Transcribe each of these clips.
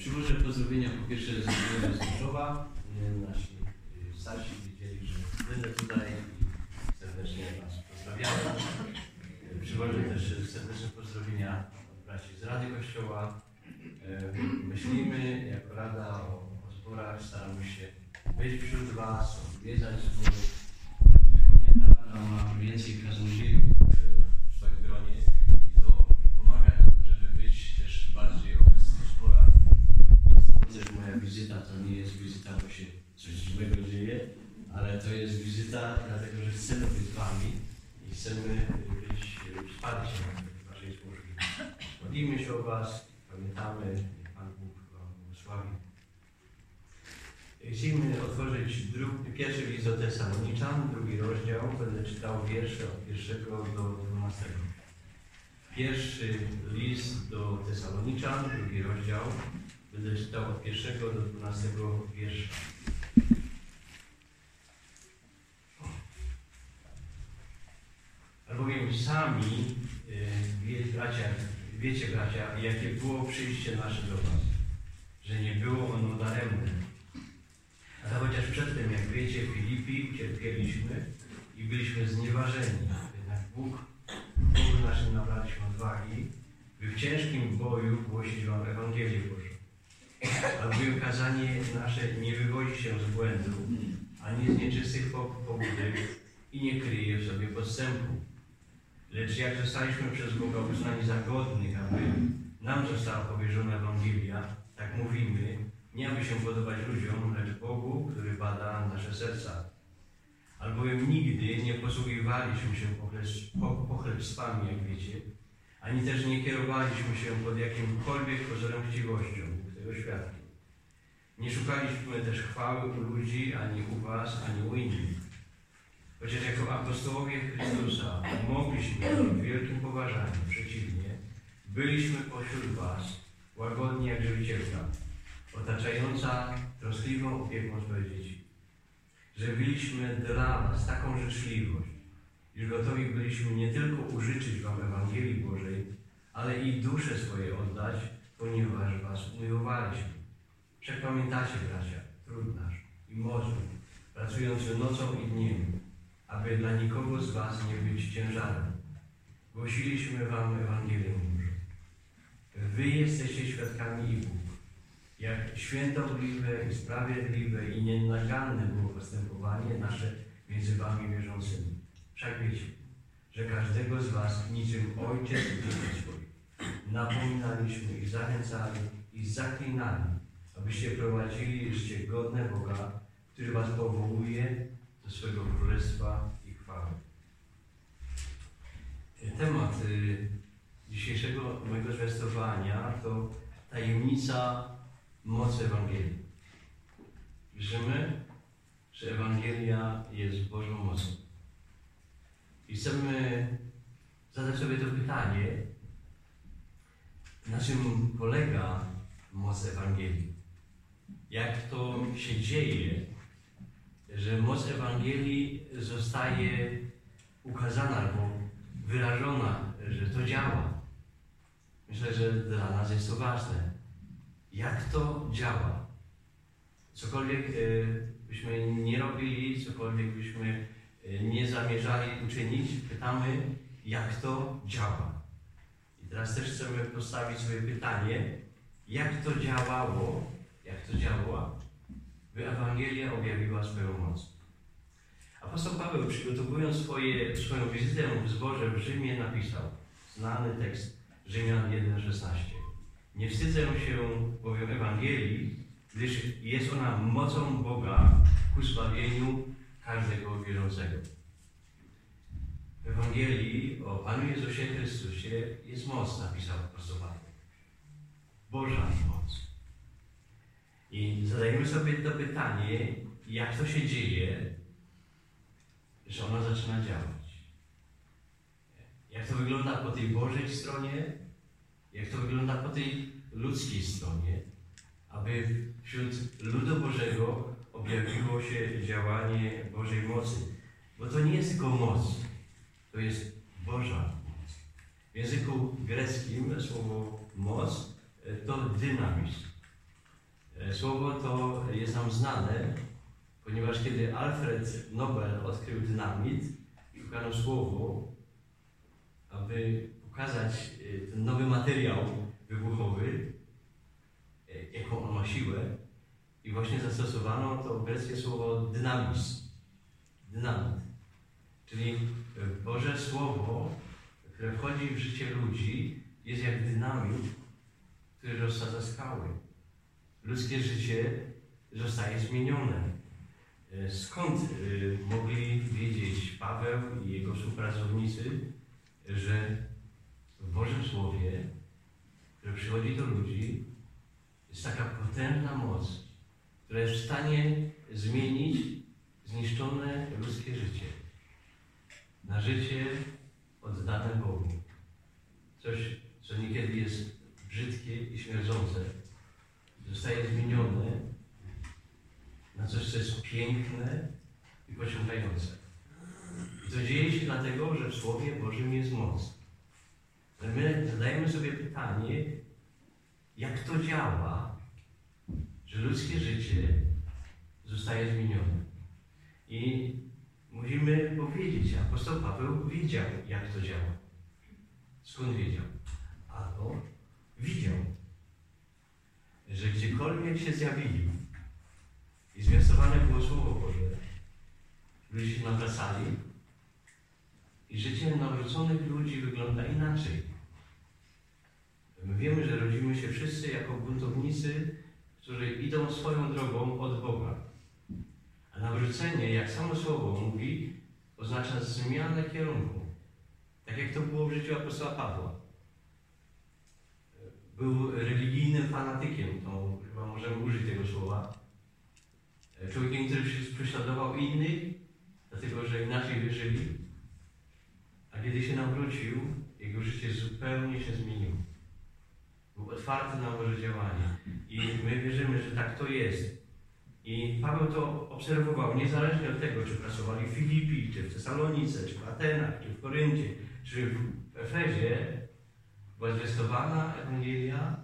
Przywożę pozdrowienia po pierwsze z Zgorzowa. Nasi starsi wiedzieli, że będę tutaj i serdecznie Was pozdrawiam. Przywożę też serdeczne pozdrowienia od braci z Rady Kościoła. Myślimy jako Rada o zborach, staramy się być wśród Was, odwiedzać zbory. Pamiętam, mamy więcej kaznodziejów w swoim gronie i to pomaga nam, żeby być też bardziej obecni w zborach. Sądzę, że moja wizyta to nie jest wizyta, bo się coś złego dzieje, ale to jest wizyta dlatego, że chcemy być z Wami i chcemy być wsparciem w Waszej służbie. Modlimy się o Was, pamiętamy, niech Pan Bóg Wam błogosławi. Chcemy otworzyć pierwszy list do Tesaloniczan, 2 rozdział. Będę czytał wiersze od 1 do 12. Pierwszy list do Tesaloniczan, 2 rozdział. Będę czytał od 1 do 12 wiersza. Albowiem sami wiecie, bracia, jakie było przyjście nasze do Was, że nie było ono daremne. A to chociaż przedtem, jak wiecie, w Filipi ucierpieliśmy i byliśmy znieważeni. Jednak Bogu naszym nabraliśmy odwagi, by w ciężkim boju głosić Wam Ewangelię Bożą. Albowiem kazanie nasze nie wywodzi się z błędu, ani z nieczystych pobudek i nie kryje w sobie podstępu. Lecz jak zostaliśmy przez Boga uznani za godnych, aby nam została powierzona Ewangelia, tak mówimy, nie aby się podobać ludziom, lecz Bogu, który bada nasze serca. Albowiem nigdy nie posługiwaliśmy się pochlebstwami, jak wiecie, ani też nie kierowaliśmy się pod jakimkolwiek pozorem chciwością tego świata. Nie szukaliśmy też chwały u ludzi, ani u Was, ani u innych. Chociaż jako apostołowie Chrystusa mogliśmy w wielkim poważaniu, przeciwnie, byliśmy pośród Was, łagodni jak żywicielka, otaczająca troskliwą opieką swoje dzieci. Że byliśmy dla Was taką życzliwość, iż gotowi byliśmy nie tylko użyczyć Wam Ewangelii Bożej, ale i dusze swoje oddać, ponieważ Was umiłowaliśmy. Wszak pamiętacie, bracia, trud nasz i mocny, pracujący nocą i dniem, aby dla nikogo z Was nie być ciężarem. Głosiliśmy Wam Ewangelię Bożą. Wy jesteście świadkami i Bóg. Jak świętobliwe i sprawiedliwe i nienaganne było postępowanie nasze między Wami wierzącymi. Wszak wiecie, że każdego z Was niczym ojciec dzieci swoich napominaliśmy i zachęcali i zaklinali, abyście prowadzili życie godne Boga, który Was powołuje do swego królestwa i chwały. Temat dzisiejszego mojego zwiastowania to tajemnica mocy Ewangelii. Wierzymy, że Ewangelia jest Bożą mocą. I chcemy zadać sobie to pytanie, na czym polega moc Ewangelii. Jak to się dzieje, że moc Ewangelii zostaje ukazana albo wyrażona, że to działa. Myślę, że dla nas jest to ważne. Jak to działa? Cokolwiek byśmy nie robili, cokolwiek byśmy nie zamierzali uczynić, pytamy, jak to działa. I teraz też chcemy postawić sobie pytanie, jak to działało, by Ewangelia objawiła swoją moc. Apostoł Paweł, przygotowując swoją wizytę w zborze w Rzymie, napisał znany tekst Rzymian 1,16. Nie wstydzę się bowiem Ewangelii, gdyż jest ona mocą Boga ku zbawieniu każdego wierzącego. W Ewangelii o Panu Jezusie Chrystusie jest moc, napisał apostoł Paweł. Boża moc. I zadajemy sobie to pytanie, jak to się dzieje, że ona zaczyna działać. Jak to wygląda po tej Bożej stronie, jak to wygląda po tej ludzkiej stronie, aby wśród ludu Bożego objawiło się działanie Bożej mocy. Bo to nie jest tylko moc, to jest Boża moc. W języku greckim słowo moc to dynamizm. Słowo to jest nam znane, ponieważ kiedy Alfred Nobel odkrył dynamit i szukano słowo, aby pokazać ten nowy materiał wybuchowy, jaką on ma siłę, i właśnie zastosowano to greckie słowo dynamis, dynamit, czyli Boże Słowo, które wchodzi w życie ludzi, jest jak dynamit, który rozsadza skały. Ludzkie życie zostaje zmienione. Skąd mogli wiedzieć Paweł i jego współpracownicy, że w Bożym Słowie, które przychodzi do ludzi, jest taka potężna moc, która jest w stanie zmienić zniszczone ludzkie życie na życie oddane Bogu. Coś, co niekiedy jest brzydkie i śmierdzące, zostaje zmienione na coś, co jest piękne i pociągające. I to dzieje się dlatego, że w Słowie Bożym jest moc. Ale my zadajemy sobie pytanie, jak to działa, że ludzkie życie zostaje zmienione. I musimy powiedzieć, apostoł Paweł wiedział, jak to działa. Skąd wiedział? Albo widział, że gdziekolwiek się zjawili i zwiastowane było Słowo Boże, ludzie się nawracali i życie nawróconych ludzi wygląda inaczej. My wiemy, że rodzimy się wszyscy jako buntownicy, którzy idą swoją drogą od Boga. A nawrócenie, jak samo Słowo mówi, oznacza zmianę kierunku. Tak jak to było w życiu apostoła Pawła. Był religijnym fanatykiem, to chyba możemy użyć tego słowa. Człowiekiem, który prześladował innych, dlatego że inaczej wierzyli. A kiedy się nawrócił, jego życie zupełnie się zmieniło. Był otwarty na Boże działanie. I my wierzymy, że tak to jest. I Paweł to obserwował, niezależnie od tego, czy pracowali w Filipi, czy w Tesalonice, czy w Atenach, czy w Koryncie, czy w Efezie, była zwiastowana Ewangelia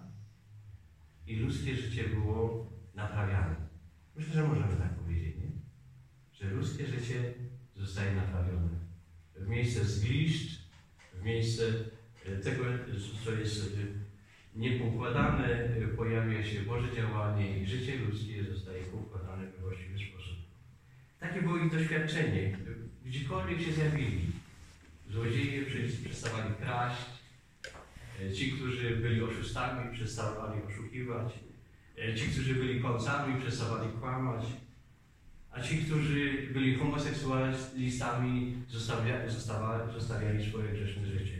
i ludzkie życie było naprawiane. Myślę, że możemy tak powiedzieć, nie? Że ludzkie życie zostaje naprawione. W miejsce zgliszcz, w miejsce tego, co jest niepoukładane, pojawia się Boże działanie i życie ludzkie zostaje poukładane we właściwy sposób. Takie było ich doświadczenie. Gdziekolwiek się zjawili, złodzieje przestawali kraść, ci, którzy byli oszustami, przestawali oszukiwać, ci, którzy byli kłamcami, przestawali kłamać, a ci, którzy byli homoseksualistami, zostawiali swoje grzeszne życie.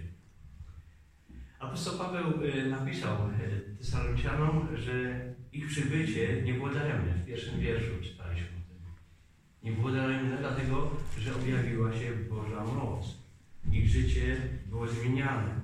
Apostoł Paweł napisał Tesalonicianom, że ich przybycie nie było daremne. W pierwszym wierszu czytaliśmy o tym. Nie było daremne, dlatego że objawiła się Boża moc. Ich życie było zmieniane.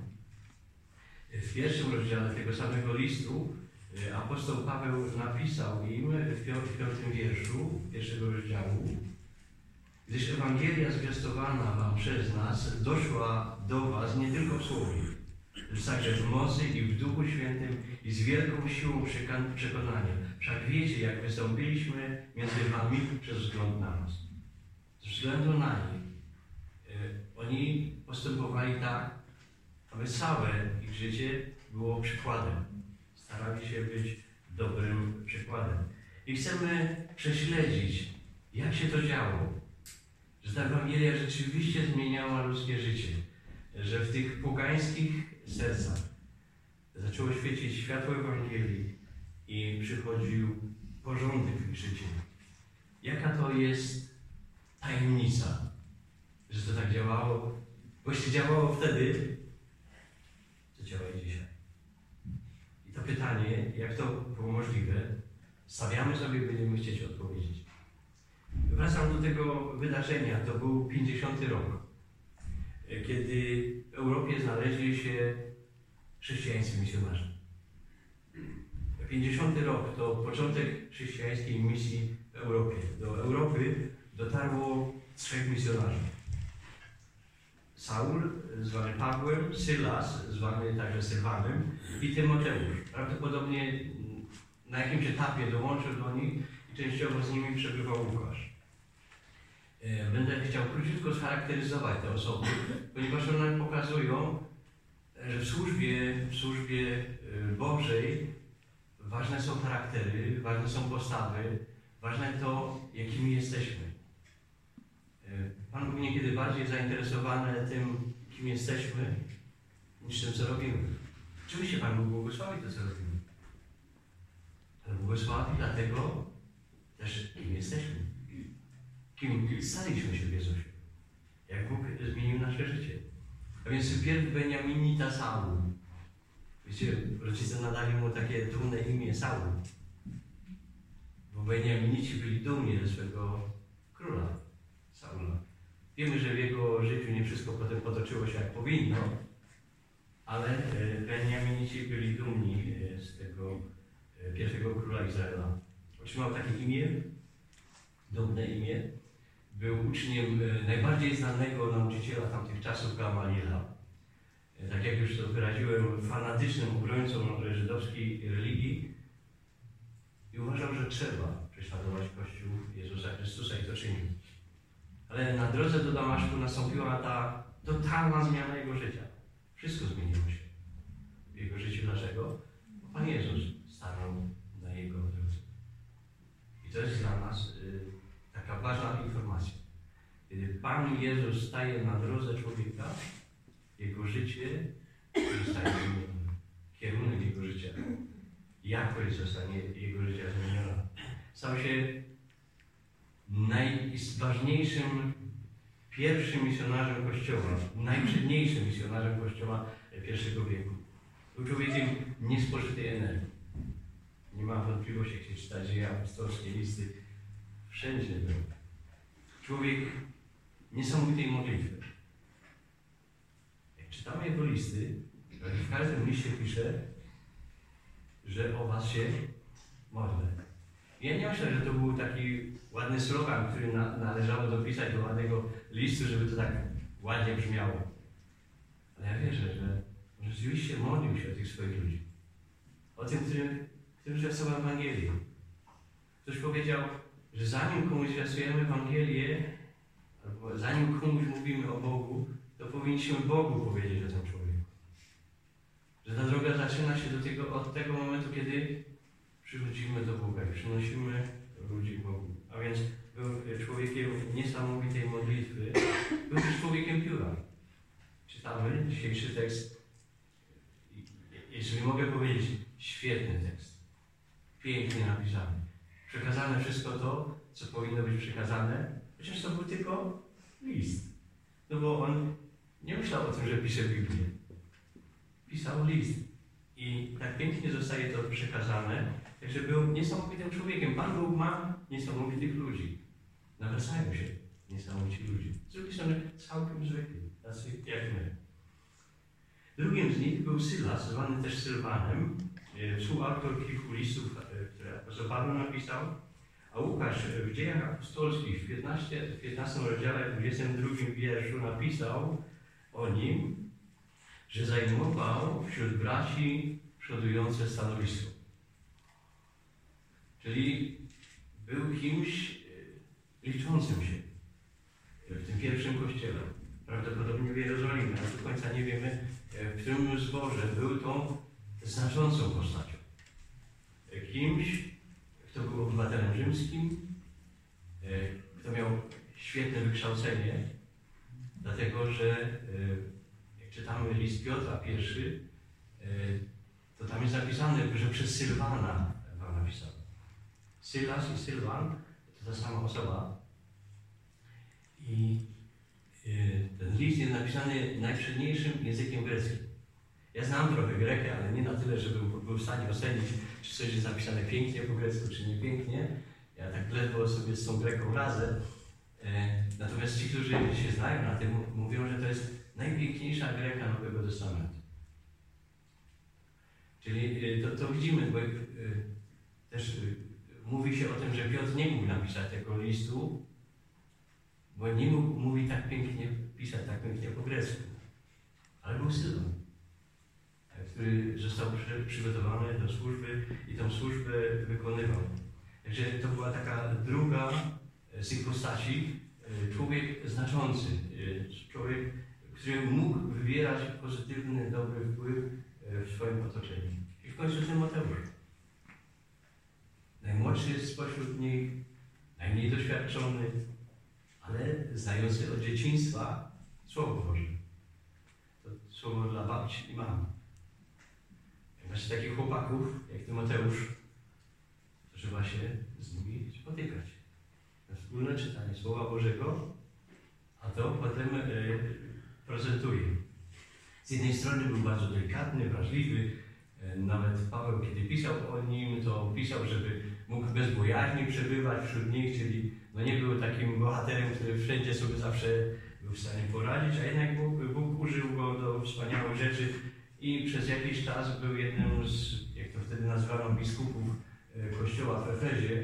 W pierwszym rozdziale tego samego listu apostoł Paweł napisał im w piątym wierszu pierwszego rozdziału: gdyż Ewangelia zwiastowana wam przez nas doszła do was nie tylko w słowie, lecz także w mocy i w Duchu Świętym i z wielką siłą przekonania. Wszak wiecie, jak wystąpiliśmy między wami przez wzgląd na nas. Ze względu na nich oni postępowali tak, aby całe ich życie było przykładem. Starali się być dobrym przykładem. I chcemy prześledzić, jak się to działo. Że ta Ewangelia rzeczywiście zmieniała ludzkie życie. Że w tych pogańskich sercach zaczęło świecić światło Ewangelii i przychodził porządek w ich życiu. Jaka to jest tajemnica, że to tak działało? Bo jeśli działało wtedy, to działa i dzisiaj. I to pytanie, jak to było możliwe, stawiamy sobie, będziemy chcieć odpowiedzieć. Wracam do tego wydarzenia. To był 50. rok, kiedy w Europie znaleźli się chrześcijańscy misjonarze. 50. rok to początek chrześcijańskiej misji w Europie. Do Europy dotarło 3 misjonarzy. Saul, zwany Pawłem, Sylas, zwany także Sylwanem, i Tymoteusz. Prawdopodobnie na jakimś etapie dołączył do nich i częściowo z nimi przebywał Łukasz. Będę chciał króciutko scharakteryzować te osoby, ponieważ one pokazują, że w służbie Bożej ważne są charaktery, ważne są postawy, ważne to, jakimi jesteśmy. Pan Bóg niekiedy bardziej zainteresowany tym, kim jesteśmy, niż tym, co robimy. Oczywiście Pan Bóg błogosławi to, co robimy. Ale błogosławi dlatego też, kim jesteśmy. Kim staliśmy się w Jezusie. Jak Bóg zmienił nasze życie. A więc wpierw Beniaminita Saul. Wiecie, rodzice nadali mu takie dumne imię Saul. Bo Beniaminici byli dumni ze swego króla Saula. Wiemy, że w jego życiu nie wszystko potem potoczyło się jak powinno, ale Beniaminici byli dumni z tego pierwszego króla Izraela. Otrzymał takie imię, dumne imię. Był uczniem najbardziej znanego nauczyciela tamtych czasów, Gamaliela. Tak jak już to wyraziłem, fanatycznym obrońcą żydowskiej religii i uważał, że trzeba prześladować Kościół Jezusa Chrystusa i to czynił. Ale na drodze do Damaszku nastąpiła ta totalna zmiana jego życia. Wszystko zmieniło się w jego życiu. Dlaczego? Bo Pan Jezus stanął na jego drodze. I to jest dla nas taka ważna informacja. Kiedy Pan Jezus staje na drodze człowieka, jego życie zostaje zmienione. Kierunek jego życia, jakość zostanie jego życia zmieniona. Stał się najważniejszym, pierwszym misjonarzem Kościoła, najprzedniejszym misjonarzem Kościoła I wieku. Był człowiekiem niespożytej energii. Nie ma wątpliwości, jak się czyta dzieje apostolskie, listy. Wszędzie był. Człowiek niesamowitej modlitwy. Jak czytamy jego listy, w każdym liście pisze, że o was się modlę. Ja nie myślę, że to był taki ładny slogan, który należało dopisać do ładnego listu, żeby to tak ładnie brzmiało. Ale ja wierzę, że rzeczywiście modlił się o tych swoich ludzi. O tym, którym zwiastował Ewangelię. Ktoś powiedział, że zanim komuś zwiastujemy Ewangelię, albo zanim komuś mówimy o Bogu, to powinniśmy Bogu powiedzieć o tym człowieku. Że ta droga zaczyna się od tego momentu, kiedy przychodzimy do Boga i przynosimy ludzi k Bogu. A więc był człowiekiem niesamowitej modlitwy, był też człowiekiem pióra. Czytamy dzisiejszy tekst, jeżeli mogę powiedzieć, świetny tekst. Pięknie napisany. Przekazane wszystko to, co powinno być przekazane, chociaż to był tylko list. No bo on nie myślał o tym, że pisze Biblię. Pisał list. I tak pięknie zostaje to przekazane, także był niesamowitym człowiekiem. Pan Bóg ma niesamowitych ludzi. Nawracają się niesamowici ludzie. Z drugiej strony całkiem zwykli, tacy jak my. Drugim z nich był Sylas, zwany też Sylwanem, współautor kilku listów, które apostoł Paweł napisał, a Łukasz w Dziejach Apostolskich w 15 rozdziale, 22 wierszu napisał o nim, że zajmował wśród braci przodujące stanowisko. Czyli był kimś liczącym się w tym pierwszym kościele. Prawdopodobnie w Jerozolimie, ale do końca nie wiemy, w którym zborze był tą znaczącą postacią. Kimś, kto był obywatelem rzymskim, kto miał świetne wykształcenie, dlatego że jak czytamy list Piotra I, to tam jest napisane, że przez Sylwana Pan napisał. Sylas i Sylwan to ta sama osoba. I ten list jest napisany najprzedniejszym językiem greckim. Ja znam trochę Grekę, ale nie na tyle, żebym był w stanie ocenić, czy coś jest napisane pięknie po grecku, czy nie pięknie. Ja tak ledwo sobie z tą Greką radzę. Natomiast ci, którzy się znają na tym, mówią, że to jest najpiękniejsza Greka Nowego Testamentu. Czyli to widzimy, bo też mówi się o tym, że Piotr nie mógł napisać tego listu, bo nie mógł mówić tak pięknie, pisać tak pięknie po grecku. Ale był Sylwan, który został przygotowany do służby i tą służbę wykonywał. Także to była taka druga z tych postaci, człowiek znaczący, człowiek, który mógł wywierać pozytywny, dobry wpływ w swoim otoczeniu. I w końcu Tymoteusz. Najmłodszy spośród nich, najmniej doświadczony, ale znający od dzieciństwa Słowo Boże. To słowo dla babci i mam. Jak macie takich chłopaków, jak Tymoteusz, to trzeba się z nimi spotykać. Na wspólne czytanie Słowa Bożego, a to potem prezentuje. Z jednej strony był bardzo delikatny, wrażliwy. Nawet Paweł, kiedy pisał o nim, to pisał, żeby mógł bez bojaźni przebywać wśród nich, czyli nie był takim bohaterem, który wszędzie sobie zawsze był w stanie poradzić, a jednak Bóg użył go do wspaniałych rzeczy i przez jakiś czas był jednym z, jak to wtedy nazwano, biskupów kościoła w Efezie.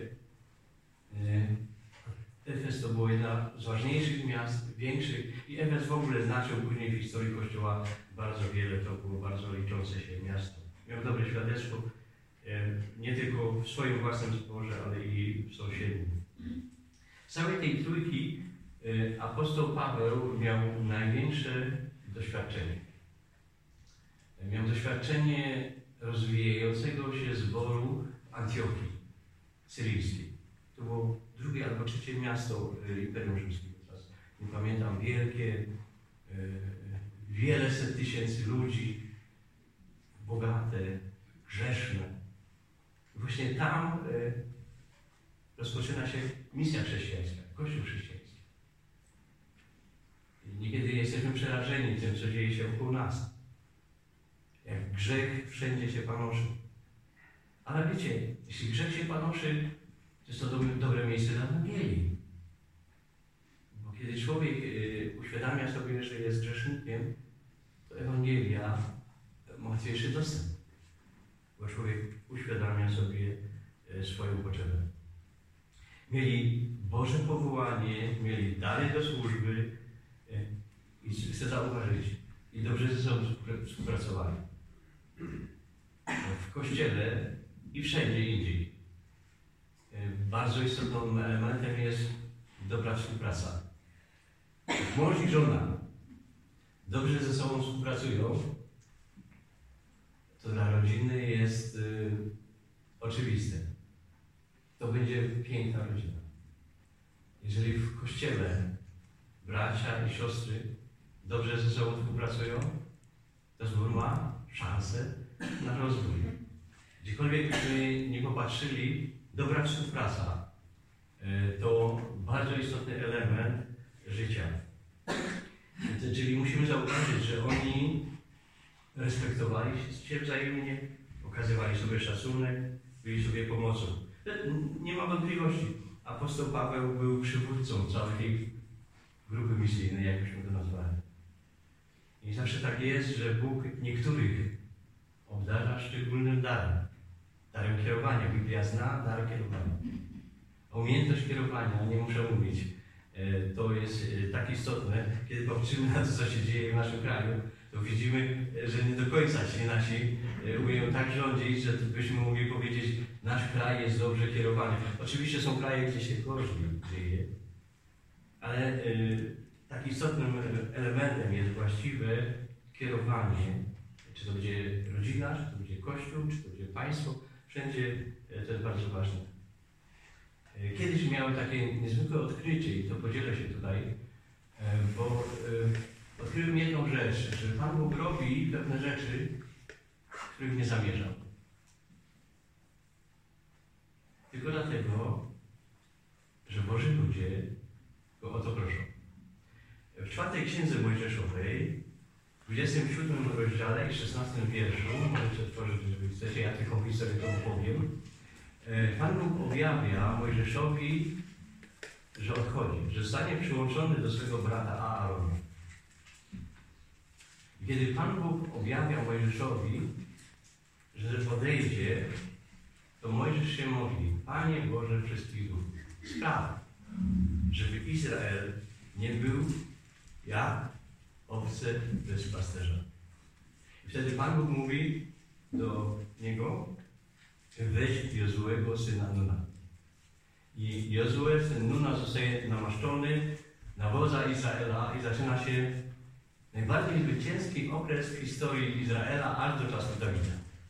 Efes to było jedna z ważniejszych miast, większych i Efes w ogóle znaczył później w historii kościoła bardzo wiele, to było bardzo liczące się miasto. Miał dobre świadectwo, nie tylko w swoim własnym zborze, ale i w sąsiednim. Z całej tej trójki apostoł Paweł miał największe doświadczenie. Miał doświadczenie rozwijającego się zboru w Antiochii syryjskiej. To było drugie albo trzecie miasto Imperium Rzymskiego. Teraz nie pamiętam, wielkie, wiele set tysięcy ludzi, bogate, grzeszne. I właśnie tam rozpoczyna się misja chrześcijańska, Kościół chrześcijański. I niekiedy jesteśmy przerażeni tym, co dzieje się wokół nas. Jak grzech wszędzie się panoszy. Ale wiecie, jeśli grzech się panoszy, to jest to dobre miejsce dla Ewangelii. Bo kiedy człowiek uświadamia sobie, że jest grzesznikiem, to Ewangelia ma łatwiejszy dostęp. Bo człowiek uświadamia sobie swoją potrzebę. Mieli Boże powołanie, mieli dary do służby i chcę zauważyć, i dobrze ze sobą współpracowali. W Kościele i wszędzie indziej. Bardzo istotnym elementem jest dobra współpraca. Jak mąż i żona dobrze ze sobą współpracują, to dla rodziny jest oczywiste. To będzie piękna rodzina. Jeżeli w Kościele bracia i siostry dobrze ze sobą współpracują, to zbór ma szansę na rozwój. Gdziekolwiek byśmy nie popatrzyli, dobra współpraca to bardzo istotny element życia. Czyli musimy zauważyć, że oni respektowali się wzajemnie, okazywali sobie szacunek, byli sobie pomocą. Nie ma wątpliwości. Apostoł Paweł był przywódcą całej tej grupy misyjnej, jakbyśmy to nazwali. I zawsze tak jest, że Bóg niektórych obdarza szczególnym darem. Darem kierowania. Biblia zna dar kierowania. A umiejętność kierowania, nie muszę mówić, to jest tak istotne, kiedy patrzymy na to, co się dzieje w naszym kraju, to widzimy, że nie do końca ci nasi umieją tak rządzić, że byśmy mogli powiedzieć, nasz kraj jest dobrze kierowany. Oczywiście są kraje, gdzie się gorzej dzieje, ale tak istotnym elementem jest właściwe kierowanie, czy to będzie rodzina, czy to będzie Kościół, czy to będzie państwo, wszędzie to jest bardzo ważne. Kiedyś miałem takie niezwykłe odkrycie i to podzielę się tutaj, bo odkryłem jedną rzecz, że Pan Bóg robi pewne rzeczy, których nie zamierzał. Tylko dlatego, że Boży ludzie go o to proszą. W 4 Księdze Mojżeszowej, w 27 rozdziale i 16 wierszu, możecie otworzyć, jeżeli chcecie, ja tylko historię to opowiem. Pan Bóg objawia Mojżeszowi, że odchodzi, że zostanie przyłączony do swego brata Aarona. Kiedy Pan Bóg objawia Mojżeszowi, że odejdzie, to Mojżesz się modli: Panie Boże wszystkich ludów, spraw, żeby Izrael nie był jak owce bez pasterza. wtedy Pan Bóg mówi do niego: weź Jozuego, syna Nuna. I Jozue, syn Nuna, zostaje namaszczony na wodza Izraela i zaczyna się najbardziej zwycięski okres w historii Izraela aż do czasu Dawida.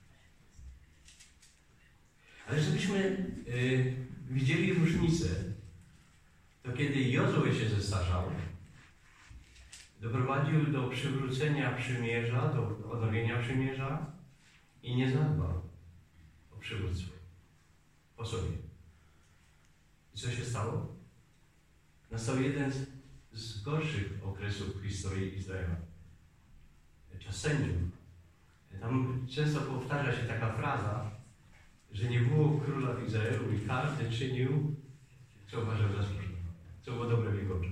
Ale żebyśmy widzieli różnicę, to kiedy Jozue się zestarzał, doprowadził do przywrócenia przymierza, do odnowienia przymierza i nie zadbał o przywództwo po sobie. I co się stało? Nastał jeden z gorszych okresów w historii Izraela. Czas sędziów. Tam często powtarza się taka fraza, że nie było króla w Izraelu i każdy czynił, co uważał za słuszne, co było dobre w jego oczach.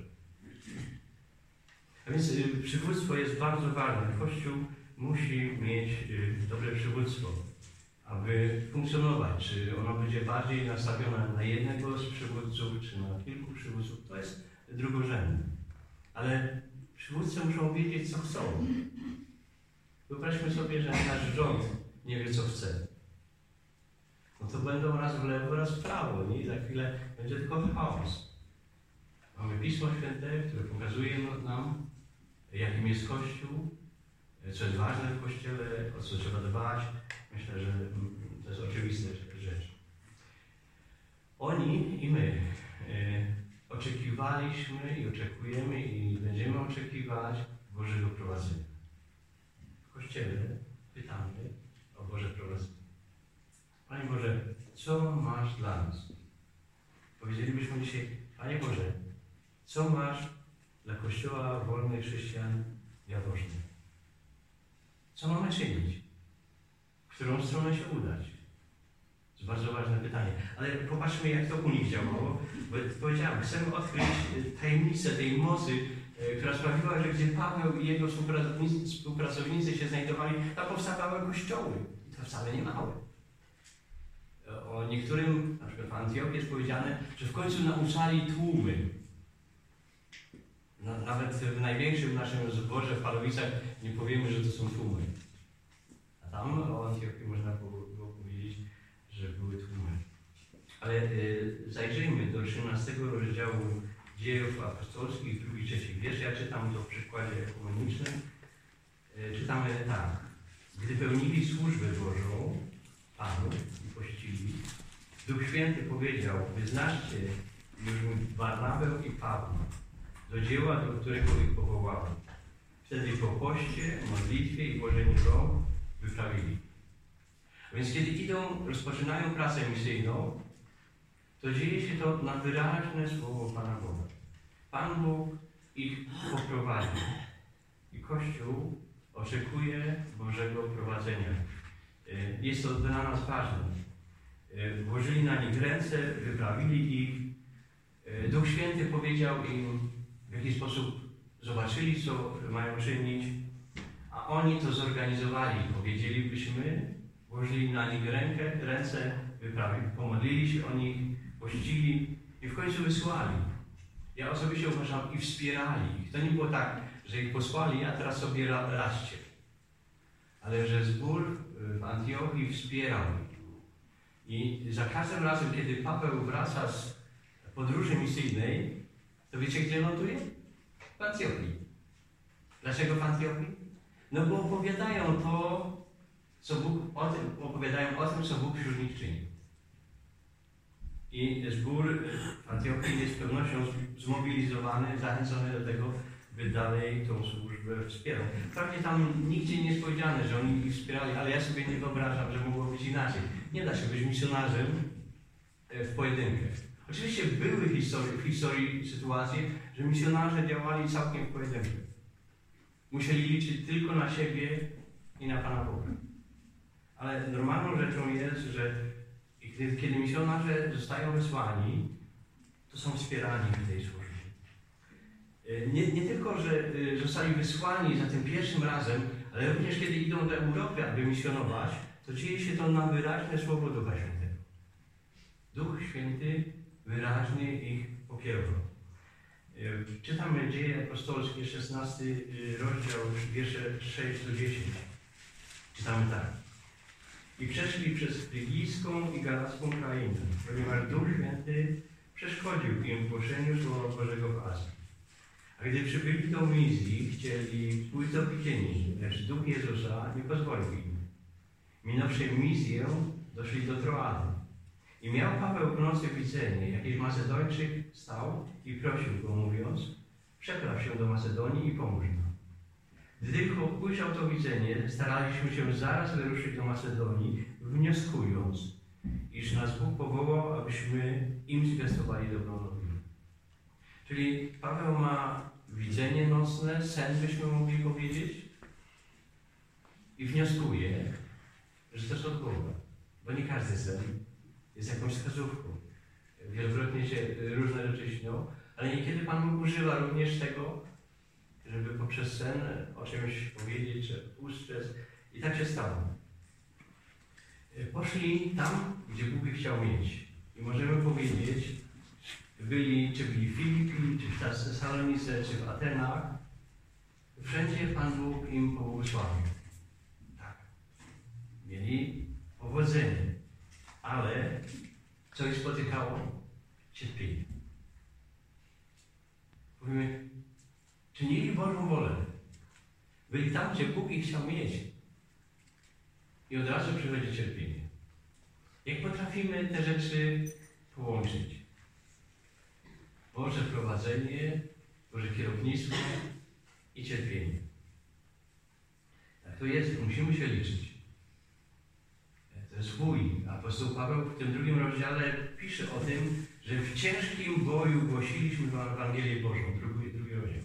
A więc przywództwo jest bardzo ważne. Kościół musi mieć dobre przywództwo, aby funkcjonować. Czy ono będzie bardziej nastawione na jednego z przywódców, czy na kilku przywódców, to jest drugorzędne. Ale przywódcy muszą wiedzieć, co chcą. Wyobraźmy sobie, że nasz rząd nie wie, co chce. No to będą raz w lewo, raz w prawo, nie? I za chwilę będzie tylko chaos. Mamy Pismo Święte, które pokazuje nam, jakim jest Kościół, co jest ważne w Kościele, o co trzeba dbać. Myślę, że to jest oczywista rzecz. Oni i my oczekiwaliśmy i oczekujemy i będziemy oczekiwać Bożego prowadzenia. W Kościele pytamy o Boże prowadzenie. Panie Boże, co masz dla nas? Powiedzielibyśmy dzisiaj: Panie Boże, co masz dla Kościoła wolnych chrześcijan jaworznych? Co mamy czynić? W którą stronę się udać? To jest bardzo ważne pytanie. Ale popatrzmy, jak to u nich działało. Bo powiedziałem, chcemy odkryć tajemnicę tej mocy, która sprawiła, że gdzie Paweł i jego współpracownicy się znajdowali, tam powstawały kościoły. I to wcale nie małe. O niektórym, na przykład w Antiochii jest powiedziane, że w końcu nauczali tłumy. Nawet w największym naszym zborze w Palowicach nie powiemy, że to są tłumy. A tam o Antiochii można było powiedzieć, że były tłumy. Ale zajrzyjmy do 13 rozdziału Dziejów Apostolskich, 2 i 3 wiersz. Ja czytam to w przykładzie ekumenicznym. Czytamy tak. Gdy pełnili służbę Bożą Panu i pościli, Duch Święty powiedział: wyznaczcie już Barnabę i Pawła do dzieła, do którego ich powołałem. Wtedy po poście, modlitwie i włożeniu rąk wyprawili. A więc kiedy rozpoczynają pracę misyjną, to dzieje się to na wyraźne słowo Pana Boga. Pan Bóg ich poprowadzi. I Kościół oczekuje Bożego prowadzenia. Jest to dla nas ważne. Włożyli na nich ręce, wyprawili ich. Duch Święty powiedział im, w jaki sposób zobaczyli, co mają czynić, a oni to zorganizowali. Powiedzielibyśmy, włożyli na nich ręce, wyprawili, pomodlili się o nich, pościli i w końcu wysłali. Ja osobiście uważam, i wspierali ich. To nie było tak, że ich posłali, a teraz sobie radźcie. Ale że zbór w Antiochii wspierał ich. I za każdym razem, kiedy Paweł wraca z podróży misyjnej, to wiecie, gdzie ląduje? W Antiochii. Dlaczego w Antiochii? No bo opowiadają o tym, co Bóg wśród nich czyni. I zbór w Antiochii jest z pewnością zmobilizowany, zachęcony do tego, by dalej tą służbę wspierał. Wprawdzie tam nigdzie nie jest powiedziane, że oni ich wspierali, ale ja sobie nie wyobrażam, że mogło być inaczej. Nie da się być misjonarzem w pojedynkę. Oczywiście były w historii sytuacje, że misjonarze działali całkiem w pojedynkę. Musieli liczyć tylko na siebie i na Pana Boga. Ale normalną rzeczą jest, że kiedy misjonarze zostają wysłani, to są wspierani w tej służbie. Nie tylko, że zostali wysłani za tym pierwszym razem, ale również kiedy idą do Europy, aby misjonować, to dzieje się to na wyraźne słowo Ducha Świętego. Duch Święty wyraźnie ich pokierował. Czytamy Dzieje Apostolskie, 16 rozdział, wiersze 6 do 10. Czytamy tak. I przeszli przez Frygijską i Galacką krainę, ponieważ Duch Święty przeszkodził im w głoszeniu Słowa Bożego w Azji. A gdy przybyli do Mizji, chcieli pójść do Bitynii, lecz Duch Jezusa nie pozwolił im. Minąwszy Mizję, doszli do Troady. I miał Paweł w nocy widzenie. Jakiś Macedończyk stał i prosił go, mówiąc: przepraw się do Macedonii i pomóż nam. Gdy tylko ujrzał to widzenie, staraliśmy się zaraz wyruszyć do Macedonii, wnioskując, iż nas Bóg powołał, abyśmy im zwiastowali dobrą nowinę. Czyli Paweł ma widzenie nocne, sen byśmy mogli powiedzieć, i wnioskuje, że to jest od Boga, bo nie każdy sen jest jakąś wskazówką. Wielokrotnie się różne rzeczy śnią, ale niekiedy Pan Bóg używa również tego, żeby poprzez sen o czymś powiedzieć, czy ustrzec. I tak się stało. Poszli tam, gdzie Bóg ich chciał mieć. I możemy powiedzieć, czy byli w Filipi, czy w Tesalonice, czy w Atenach, wszędzie Pan Bóg im pobłogosławił. Tak. Mieli powodzenie. Ale co ich spotykało? Cierpienie. Powiemy, czynili Bożą wolę. Byli tam, gdzie Bóg ich chciał mieć. I od razu przychodzi cierpienie. Jak potrafimy te rzeczy połączyć? Boże prowadzenie, Boże kierownictwo i cierpienie. Tak to jest, musimy się liczyć. To jest bój. Apostoł Paweł w tym 2 rozdziale pisze o tym, że w ciężkim boju głosiliśmy Ewangelię Bożą. Drugi rozdział.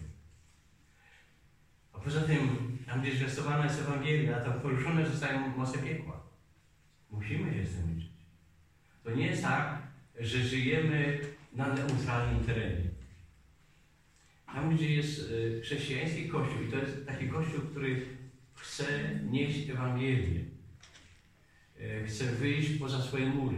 A poza tym, tam gdzie zwiastowana jest Ewangelia, tam poruszone zostają moce piekła. Musimy się z tym liczyć. To nie jest tak, że żyjemy na neutralnym terenie. Tam, gdzie jest chrześcijański Kościół, i to jest taki Kościół, który chce nieść Ewangelię, chce wyjść poza swoje mury,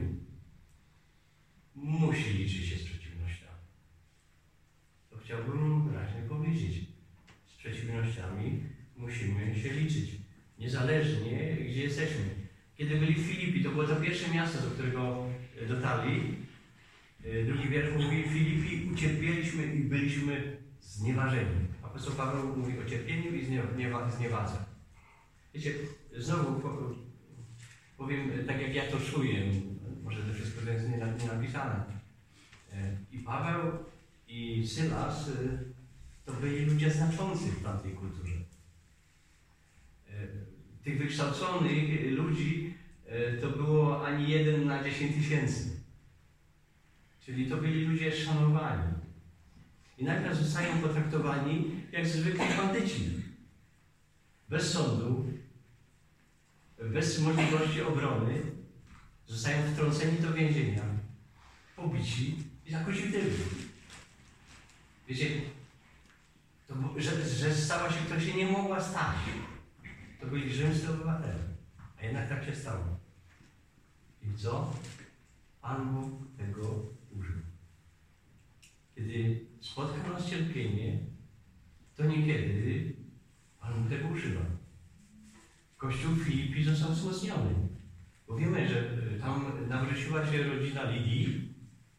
musi liczyć się z przeciwnościami. To chciałbym wyraźnie powiedzieć. Z przeciwnościami musimy się liczyć. Niezależnie, gdzie jesteśmy. Kiedy byli w Filipi, to było to pierwsze miasto, do którego dotarli. Drugi wiersz mówi: Filipi ucierpieliśmy i byliśmy znieważeni. Apostoł Paweł mówi o cierpieniu i zniewadze. Wiecie, znowu powiem tak, jak ja to czuję. Może to wszystko jest nie napisane. I Paweł i Sylas to byli ludzie znaczący w tamtej kulturze. Tych wykształconych ludzi to było ani 1 na 10 000. Czyli to byli ludzie szanowani. I nagle zostają potraktowani jak zwykli bandyci. Bez sądu, bez możliwości obrony, zostają wtrąceni do więzienia, pobici i zakuci w tył. Wiecie, to, że stała się, to się nie mogła stać. To byli rzymscy obywatele. A jednak tak się stało. I co? Pan Bóg tego użył. Kiedy spotka nas cierpienie, to niekiedy Pan Bóg tego używa. Kościół w Filipi został wzmocniony. Bo wiemy, że tam nawróciła się rodzina Lidii,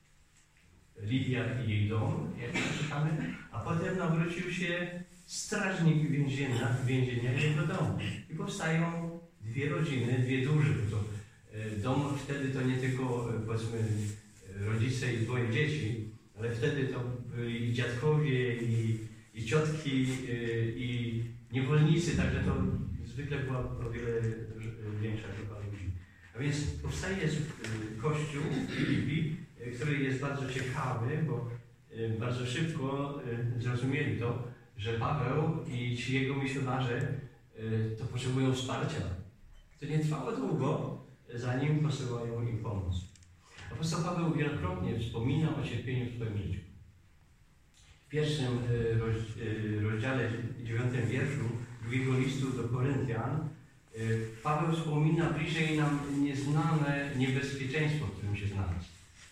Lidia i jej dom, jak czytamy, a potem nawrócił się strażnik więzienia i jego domu. I powstają 2 rodziny, 2 duże. To dom wtedy to nie tylko, powiedzmy, rodzice i 2 dzieci, ale wtedy to byli i dziadkowie, i ciotki, i niewolnicy, także to zwykle była o wiele większa grupa ludzi. A więc powstaje kościół w Filipi, który jest bardzo ciekawy, bo bardzo szybko zrozumieli to, że Paweł i ci jego misjonarze to potrzebują wsparcia. To nie trwało długo, zanim posyłają im pomoc. Apostoł Paweł wielokrotnie wspomina o cierpieniu w swoim życiu. W pierwszym rozdziale, 9 wierszu 2 listu do Koryntian, Paweł wspomina bliżej nam nieznane niebezpieczeństwo, w którym się znalazł.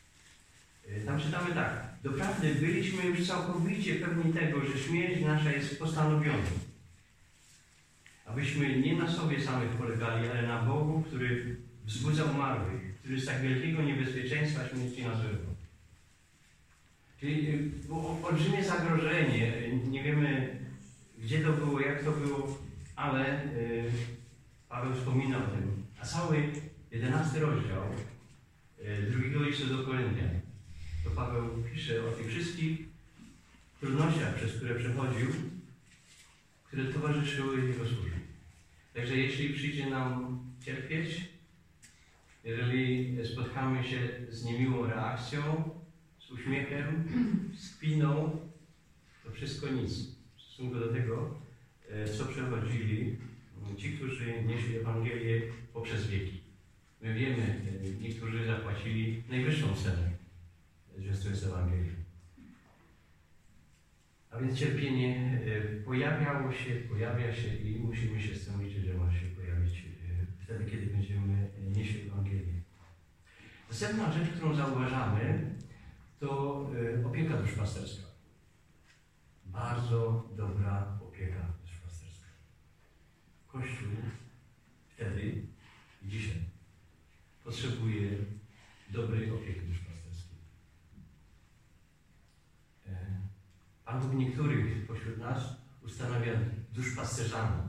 Tam czytamy tak: doprawdy byliśmy już całkowicie pewni tego, że śmierć nasza jest postanowiona. abyśmy nie na sobie samych polegali, ale na Bogu, który wzbudza umarłych, który z tak wielkiego niebezpieczeństwa śmierci nas wyrwał. Czyli było olbrzymie zagrożenie. Nie wiemy, gdzie to było, jak to było, ale Paweł wspomina o tym. A cały 11 rozdział drugiego listu do Koryntian, to Paweł pisze o tych wszystkich trudnościach, przez które przechodził, które towarzyszyły jego służbie. Także jeśli przyjdzie nam cierpieć, jeżeli spotkamy się z niemiłą reakcją, z uśmiechem, z kpiną, to wszystko nic w stosunku do tego, co przechodzili ci, którzy nieśli Ewangelię poprzez wieki. My wiemy, niektórzy zapłacili najwyższą cenę, zwiastując Ewangelię. A więc cierpienie pojawia się i musimy się z tym liczyć, że ma się pojawić wtedy, kiedy będziemy nieśli Ewangelię. Następna rzecz, którą zauważamy, to opieka duszpasterska. Bardzo dobra opieka duszpasterska. Kościół wtedy i dzisiaj potrzebuje dobrej opieki duszpasterskiej. Pan Bóg niektórych pośród nas ustanawia duszpasterzami.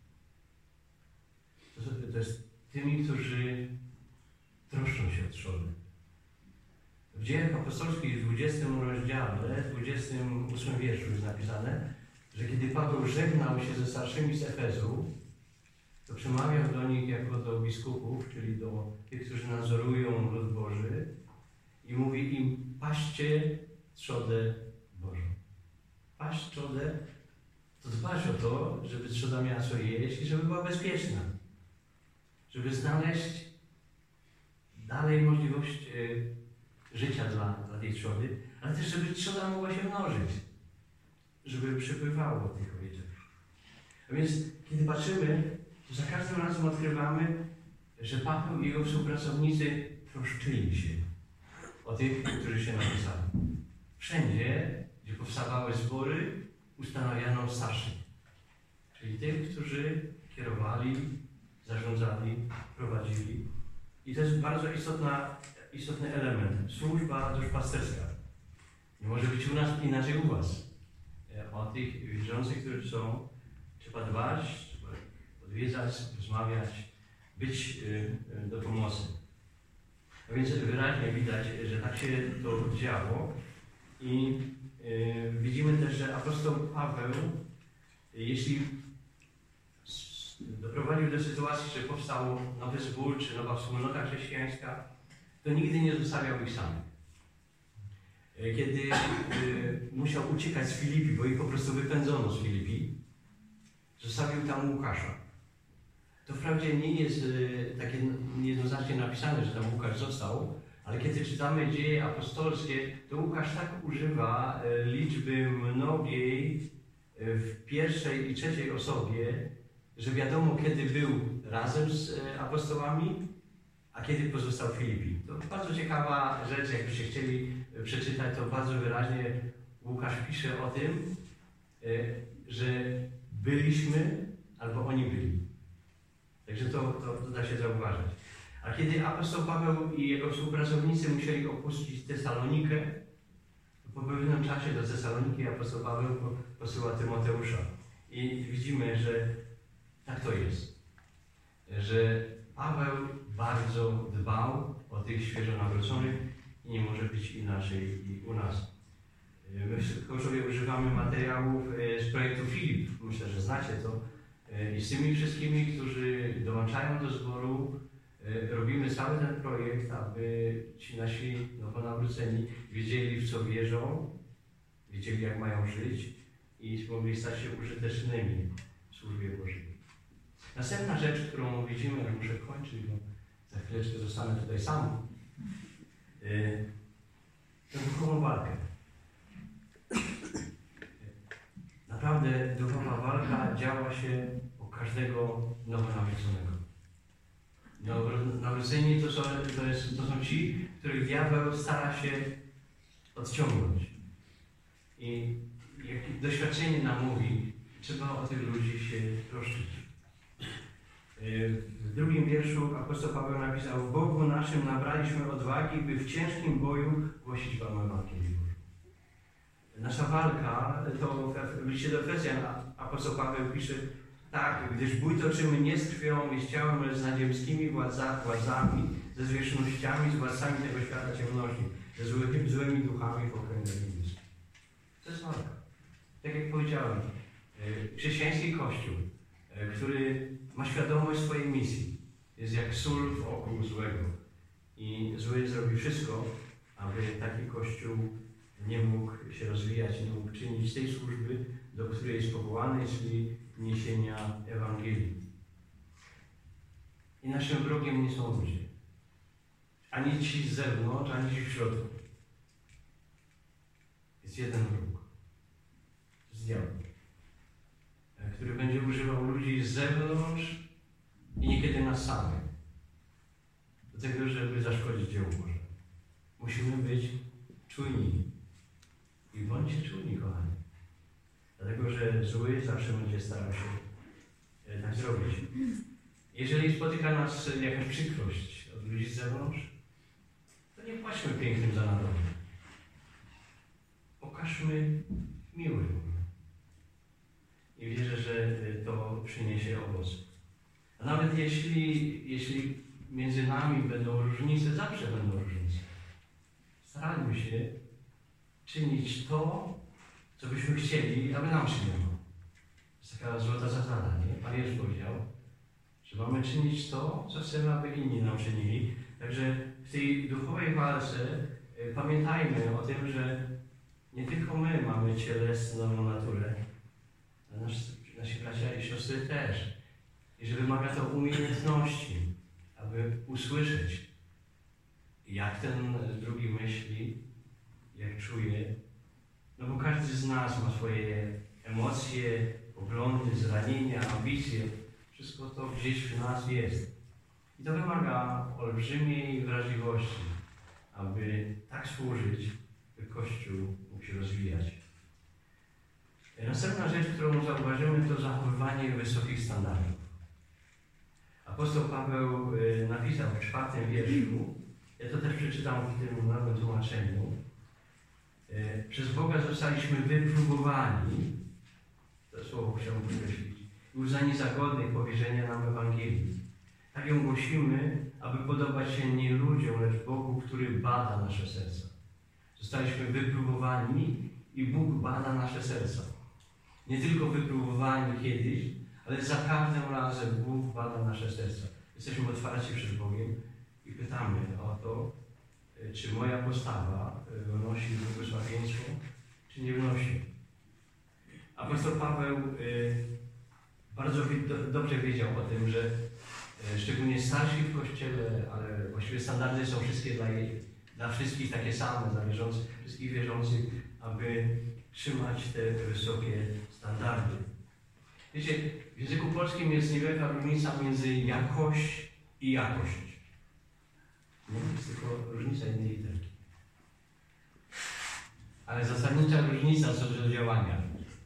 To jest tymi, którzy troszczą się o trzody. W Dziejach Apostolskich w 20 rozdziale, 28 wierszu jest napisane, że kiedy Paweł żegnał się ze starszymi z Efezu, to przemawiał do nich jako do biskupów, czyli do tych, którzy nadzorują lud Boży, i mówi im: paście trzodę Bożą. Paść trzodę to dbać o to, żeby trzoda miała co jeść i żeby była bezpieczna. Żeby znaleźć dalej możliwość życia dla tej trzody, ale też żeby trzoda mogła się mnożyć. Żeby przypływało tych owieczek. A więc kiedy patrzymy, to za każdym razem odkrywamy, że Paweł i jego współpracownicy troszczyli się o tych, którzy się napisali. Wszędzie, gdzie powstawały zbory, ustanawiano starszych. Czyli tych, którzy kierowali, zarządzali, prowadzili. I to jest bardzo istotny element. Służba duszpasterska. Nie może być u nas inaczej u was. O tych wierzących, którzy są, trzeba dbać, trzeba odwiedzać, rozmawiać, być do pomocy. A więc wyraźnie widać, że tak się to działo i widzimy też, że apostoł Paweł, jeśli doprowadził do sytuacji, że powstał nowy zbór czy nowa wspólnota chrześcijańska, to nigdy nie zostawiał ich samych. Kiedy musiał uciekać z Filipi, bo ich po prostu wypędzono z Filipi, zostawił tam Łukasza. To wprawdzie nie jest takie jednoznacznie napisane, że tam Łukasz został, ale kiedy czytamy Dzieje apostolskie, to Łukasz tak używa liczby mnogiej w pierwszej i trzeciej osobie, że wiadomo, kiedy był razem z apostołami, a kiedy pozostał w Filipi. To bardzo ciekawa rzecz, jakbyście chcieli przeczytać, to bardzo wyraźnie Łukasz pisze o tym, że byliśmy, albo oni byli. Także to da się zauważyć. A kiedy apostoł Paweł i jego współpracownicy musieli opuścić Tesalonikę, to po pewnym czasie do Tesaloniki apostoł Paweł posyła Tymoteusza. I widzimy, że tak to jest. Że Paweł bardzo dbał o tych świeżo nawróconych i nie może być inaczej i u nas. My w Kościele używamy materiałów z projektu Filip. Myślę, że znacie to. I z tymi wszystkimi, którzy dołączają do zboru, robimy cały ten projekt, aby ci nasi nowonawróceni wiedzieli, w co wierzą, wiedzieli, jak mają żyć i mogli stać się użytecznymi w służbie Bożej. Następna rzecz, którą widzimy, jak muszę kończyć, bo za chwileczkę zostanę tutaj sam, to duchową walkę. Naprawdę duchowa walka działa się u każdego nowonawróconego. Nawróceni to są ci, których diabeł stara się odciągnąć. I jak doświadczenie nam mówi, trzeba o tych ludzi się troszczyć. W drugim wierszu apostoł Paweł napisał: w Bogu naszym nabraliśmy odwagi, by w ciężkim boju głosić Wam Ewangelię. Nasza walka, to w liście do Efezjan apostoł Paweł pisze tak: gdyż bój toczymy nie z krwią i z ciałem, ale z nadziemskimi władzami, ze zwierzchnościami, z władcami tego świata ciemności, ze złymi duchami w okręgach niebieskich. To jest walka. Tak jak powiedziałem, chrześcijański Kościół, który ma świadomość swojej misji, jest jak sól w oku złego. I zły zrobi wszystko, aby taki Kościół nie mógł się rozwijać, nie mógł czynić tej służby, do której jest powołany, czyli niesienia Ewangelii. I naszym wrogiem nie są ludzie. Ani ci z zewnątrz, ani ci w środku. Jest jeden wróg. To jest diabeł, który będzie używał ludzi z zewnątrz i niekiedy nas samych do tego, żeby zaszkodzić dziełu Bożemu. Musimy być czujni. I bądźcie czujni, kochani. Dlatego, że zły zawsze będzie starał się tak zrobić. Jeżeli spotyka nas jakaś przykrość od ludzi z zewnątrz, to nie płaćmy pięknym za nagrodę. Pokażmy miły. I wierzę, że to przyniesie owoc. A nawet jeśli między nami będą różnice, zawsze będą różnice. Starajmy się czynić to, co byśmy chcieli, aby nam się miało. To jest taka złota zasada, nie? Pan Jezus powiedział, że mamy czynić to, co chcemy, aby inni nam czynili. Także w tej duchowej walce pamiętajmy o tym, że nie tylko my mamy cielesną naturę, ale nasi bracia i siostry też. I że wymaga to umiejętności, aby usłyszeć, jak ten drugi myśli, jak czuje. No bo każdy z nas ma swoje emocje, poglądy, zranienia, ambicje. Wszystko to gdzieś w nas jest. I to wymaga olbrzymiej wrażliwości, aby tak służyć, by Kościół mógł się rozwijać. Następna rzecz, którą zauważymy, to zachowywanie wysokich standardów. Apostoł Paweł napisał w 4 wierszu, ja to też przeczytam w tym nowym tłumaczeniu: przez Boga zostaliśmy wypróbowani, to słowo chciałbym podkreślić, i uznani za godnych powierzenia nam Ewangelii. Tak ją głosimy, aby podobać się nie ludziom, lecz Bogu, który bada nasze serca. Zostaliśmy wypróbowani i Bóg bada nasze serca. Nie tylko wypróbowani kiedyś, ale za każdym razem Bóg bada nasze serca. Jesteśmy otwarci przed Bogiem i pytamy o to, czy moja postawa wnosi błogosławieństwo, czy nie wnosi. Apostoł Paweł bardzo dobrze wiedział o tym, że szczególnie starsi w Kościele, ale właściwie standardy są wszystkie dla wszystkich takie same, wszystkich wierzących, aby trzymać te wysokie standardy. Wiecie, w języku polskim jest niewielka różnica między jakość i jakość. Nie, jest tylko różnica jednej literki. Ale zasadnicza różnica co do działania.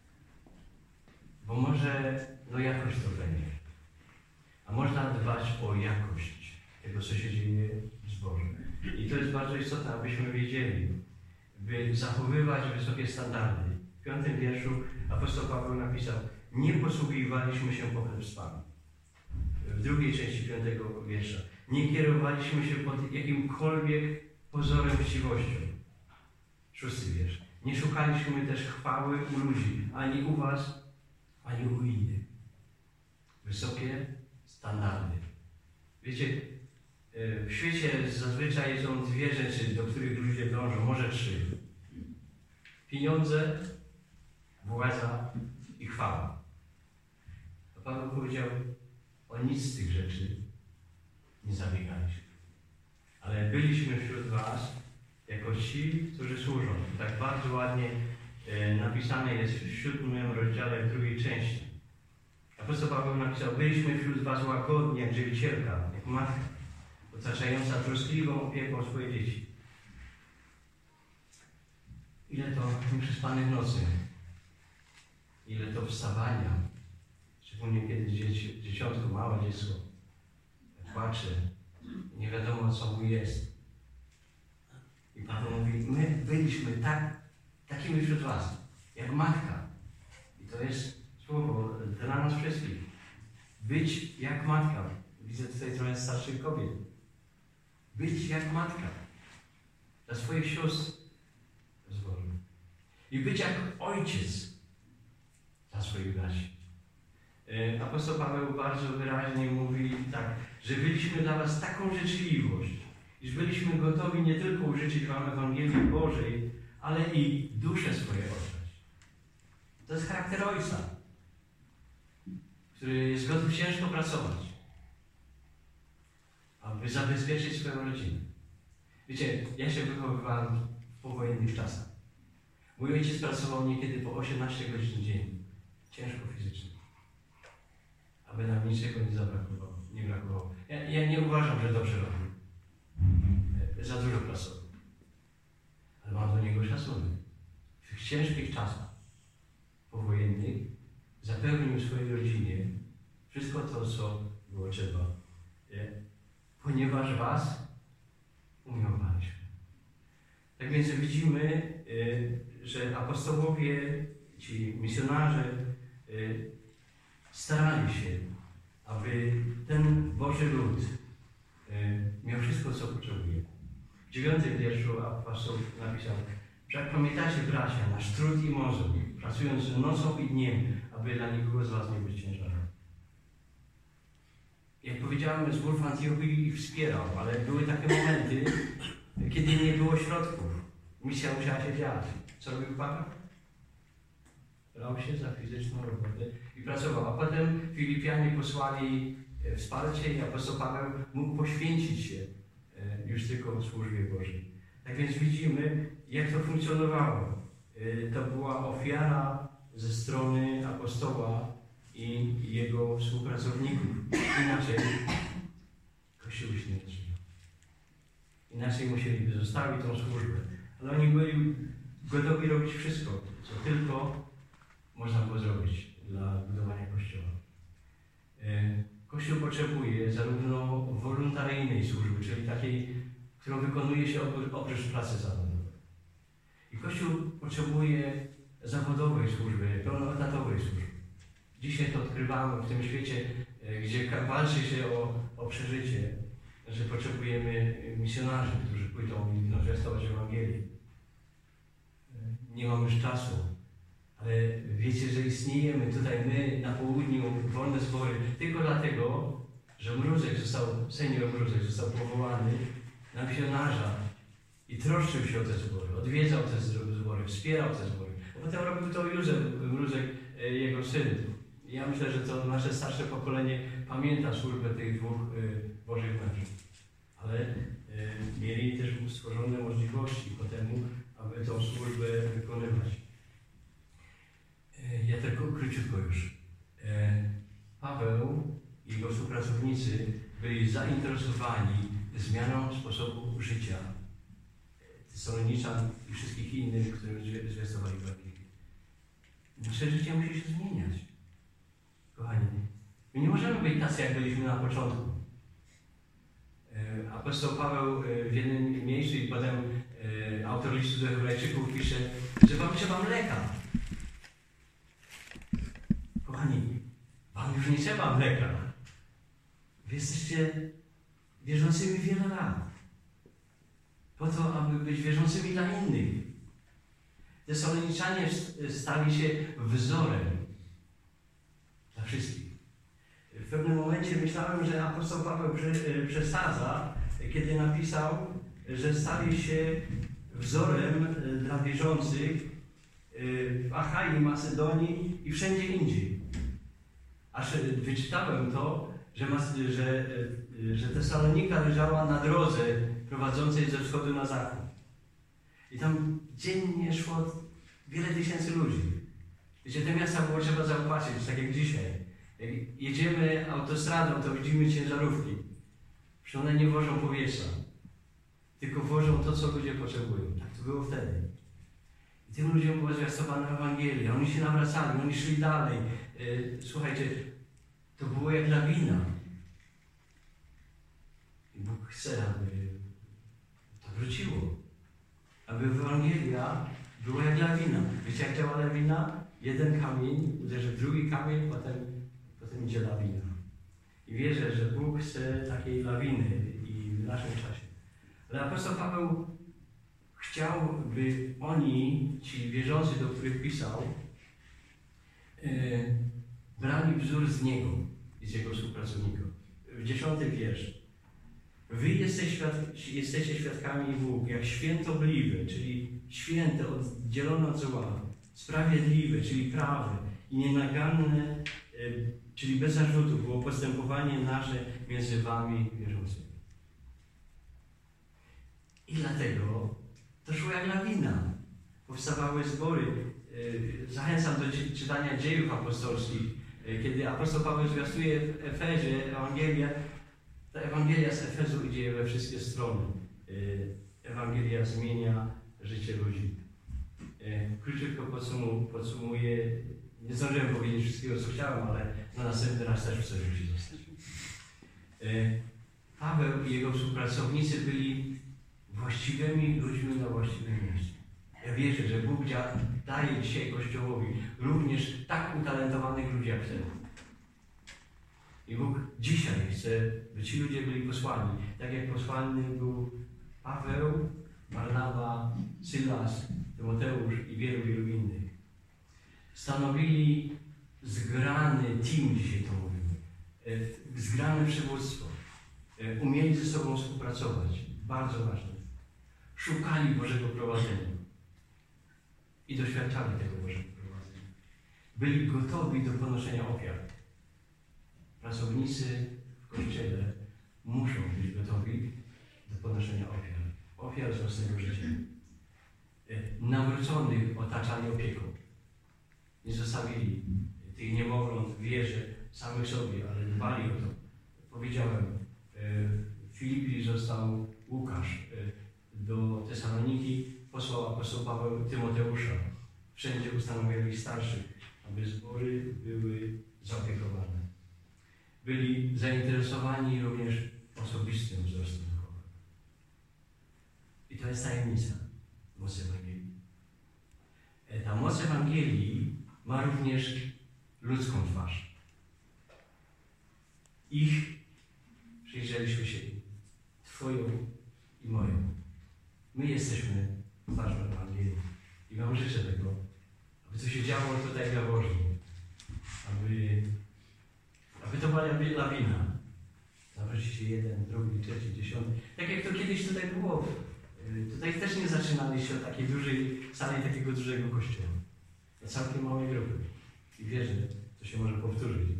Bo może jakość to będzie. A można dbać o jakość tego, co się dzieje w zborze. I to jest bardzo istotne, abyśmy wiedzieli, by zachowywać wysokie standardy. W 5 wierszu apostoł Paweł napisał: nie posługiwaliśmy się pochlebstwami. W drugiej części 5 wiersza: nie kierowaliśmy się pod jakimkolwiek pozorem chciwością. 6 wiersz: nie szukaliśmy też chwały u ludzi, ani u was, ani u innych. Wysokie standardy. Wiecie, w świecie zazwyczaj są 2 rzeczy, do których ludzie dążą, może 3. Pieniądze, władza i chwała. A Paweł powiedział: o nic z tych rzeczy nie zabiegaliśmy. Ale byliśmy wśród was jako ci, którzy służą. Tak bardzo ładnie napisane jest w 7 rozdziale, w 2 części. Apostoł Paweł napisał: byliśmy wśród was łagodni, jak żywicielka, jak matka, otaczająca troskliwą opieką swoje dzieci. Ile to nieprzespanych nocy, ile to wstawania, Szczególnie kiedy dzieciątko, małe dziecko płacze, nie wiadomo co mu jest. I Paweł mówi, my byliśmy takimi wśród was, jak matka. I to jest słowo dla nas wszystkich. Być jak matka. Widzę tutaj trochę starszych kobiet. Być jak matka. Dla swoich sióstr. I być jak ojciec dla swoich braci. Apostoł Paweł bardzo wyraźnie mówi tak, że byliśmy dla was taką życzliwość, iż byliśmy gotowi nie tylko użyczyć wam Ewangelii Bożej, ale i duszę swoje oddać. To jest charakter ojca, który jest gotów ciężko pracować, aby zabezpieczyć swoją rodzinę. Wiecie, ja się wychowywałem w powojennych czasach. Mój ojciec pracował niekiedy po 18 godzin dziennie. Ciężko fizycznie. Aby nam niczego nie brakowało. Ja nie uważam, że dobrze robił. Za dużo pracował. Ale mam do niego szacunek. W tych ciężkich czasach powojennych zapewnił swojej rodzinie wszystko to, co było trzeba. Ponieważ was umiłowaliśmy. Tak więc widzimy, że apostołowie, ci misjonarze starali się, aby ten Boży lud miał wszystko, co potrzebuje. W 9 wierszu apostoł napisał: wszak pamiętacie, bracia, nasz trud i mozol, pracując nocą i dniem, aby dla nikogo z was nie być ciężarem. Jak powiedziałem, zbór w Antiochii ich wspierał, ale były takie momenty, kiedy nie było środków. Misja musiała się dziać. Co robił Paweł? Brał się za fizyczną robotę i pracował. A potem Filipianie posłali wsparcie i apostoł Paweł mógł poświęcić się już tylko w służbie Bożej. Tak więc widzimy, jak to funkcjonowało. To była ofiara ze strony apostoła i jego współpracowników. Inaczej Kościół się nie rozwijał. Inaczej musieliby zostawić tą służbę. Ale oni byli gotowi robić wszystko, co tylko można było zrobić dla budowania Kościoła. Kościół potrzebuje zarówno wolontaryjnej służby, czyli takiej, którą wykonuje się oprócz pracy zawodowej. I Kościół potrzebuje zawodowej służby, pełnoetatowej służby. Dzisiaj to odkrywamy w tym świecie, gdzie walczy się o przeżycie, że potrzebujemy misjonarzy, którzy pójdą i zwiastować Ewangelię. Nie mam już czasu, ale wiecie, że istniejemy tutaj my na południu, wolne zbory, tylko dlatego, że senior Mrózek został powołany na misjonarza i troszczył się o te zbory, odwiedzał te zbory, wspierał te zbory. A potem robił to Józef Mrózek, jego syn. I ja myślę, że to nasze starsze pokolenie pamięta służbę tych dwóch Bożych mężów. Ale mieli też stworzone możliwości po temu, aby tą służbę wykonywać. Ja tylko króciutko już. Paweł i jego współpracownicy byli zainteresowani zmianą sposobu życia Tesaloniczan i wszystkich innych, którym zwiastowali Ewangelię. Nasze życie musi się zmieniać. Kochani, my nie możemy być tacy, jak byliśmy na początku. Apostoł Paweł w jednym miejscu i potem autor listu do Hebrajczyków pisze, że wam trzeba mleka. Kochani, wam już nie trzeba mleka. Wy jesteście wierzącymi wiele lat. Po to, aby być wierzącymi dla innych. Tesaloniczanie stali się wzorem dla wszystkich. W pewnym momencie myślałem, że apostoł Paweł przesadza, kiedy napisał, że stali się wzorem dla wierzących w Achai, Macedonii i wszędzie indziej. Aż wyczytałem to, że Tesalonika leżała na drodze prowadzącej ze wschodu na zachód. I tam dziennie szło wiele tysięcy ludzi. Wiecie, te miasta było trzeba zaopłacić, tak jak dzisiaj. Jak jedziemy autostradą, to widzimy ciężarówki. Że one nie wożą powietrza, tylko wożą to, co ludzie potrzebują. Tak to było wtedy. I tym ludziom była zwiastowana Ewangelia. Oni się nawracali, oni szli dalej. Słuchajcie, to było jak lawina. I Bóg chce, aby to wróciło. Aby Ewangelia była jak lawina. Wiecie, jak działa lawina? Jeden kamień uderzy w drugi kamień, potem idzie lawina. I wierzę, że Bóg chce takiej lawiny i w naszym czasie. Ale apostoł Paweł chciał, by oni, ci wierzący, do których pisał, brali wzór z niego i z jego współpracowników. W 10 wiersz. Wy jesteście świadkami Bóg, jak świętobliwe, czyli święte, oddzielone od zła, sprawiedliwe, czyli prawe i nienaganne, czyli bez zarzutu, było postępowanie nasze między wami wierzącymi. I dlatego to szło jak lawina. Powstawały zbory. Zachęcam do czytania dziejów apostolskich. Kiedy apostoł Paweł zwiastuje w Efezie Ewangelię, ta Ewangelia z Efezu idzie we wszystkie strony. Ewangelia zmienia życie ludzi. Króciutko podsumuję. Nie zdążyłem powiedzieć wszystkiego, co chciałem, ale na następny raz też chcę musi zostać. Paweł i jego współpracownicy byli właściwymi ludźmi na właściwym miejscu. Ja wierzę, że Bóg daje dzisiaj Kościołowi również tak utalentowanych ludzi jak wtedy. I Bóg dzisiaj chce, by ci ludzie byli posłani. Tak jak posłany był Paweł, Barnaba, Sylas, Tymoteusz i wielu innych. Stanowili zgrany team, dzisiaj to mówimy. Zgrane przywództwo. Umieli ze sobą współpracować. Bardzo ważne. Szukali Bożego prowadzenia. I doświadczali tego Bożego prowadzenia. Byli gotowi do ponoszenia ofiar. Pracownicy w Kościele muszą być gotowi do ponoszenia ofiar. Ofiar z własnego życia. Nawróconych otaczali opieką. Nie zostawili tych niemowląt w wierze samych sobie, ale dbali o to. Powiedziałem, w Filipi został Łukasz, do Tesaloniki posłał apostoł Paweł Tymoteusza. Wszędzie ustanowiali starszych, aby zbory były zaopiekowane. Byli zainteresowani również osobistym wzrostem duchowym. I to jest tajemnica mocy Ewangelii. Ta moc Ewangelii ma również ludzką twarz. Ich przyjrzeliśmy się, Twoją i moją. My jesteśmy twarzą Ewangelii. I Wam życzę tego, aby to się działo tutaj w Jaworznie. Aby to była lawina. Zawróci się jeden, drugi, trzeci, 10. Tak jak to kiedyś tutaj było. Tutaj też nie zaczynaliście od takiej dużej sali, takiego dużego kościoła. To całkiem małej grupy. I wierzę, to się może powtórzyć.